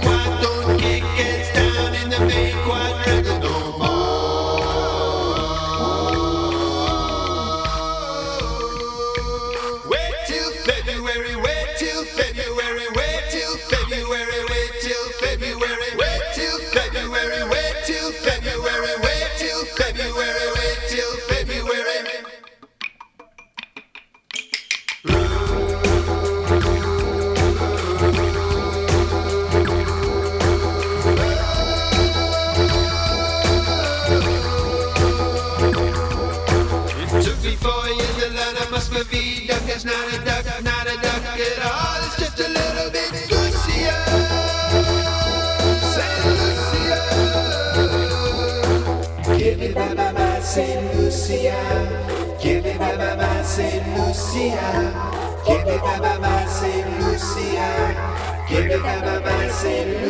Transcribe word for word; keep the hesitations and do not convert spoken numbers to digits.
squad don't kick us down in the main quadrangle no more. Wait till February, wait till February, wait till February, wait till February, wait till February, wait till February, wait till February, wait till February. It took me four years to learn I must be duck. It's not a duck, not a duck at all. It's just a little bit Lucia, Saint Lucia. Give me my, my, my Saint Lucia. Give me my, my, my Saint Lucia. Give me my, my, my Saint Lucia. Give me my, my, my Saint